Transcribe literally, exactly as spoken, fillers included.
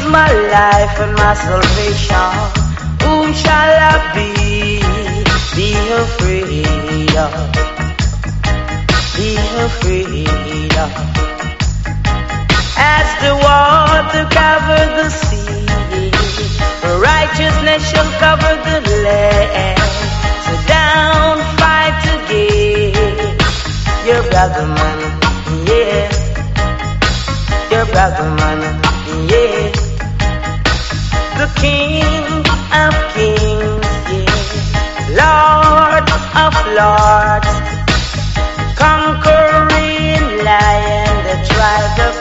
my life and my salvation, whom shall I be, be afraid of, be afraid of. As the water cover the sea, righteousness shall cover the land. So down, fight again, your brother man, yeah, your brother man, yeah. The King of Kings, yeah, Lord of Lords, conquering Lion, the tribe of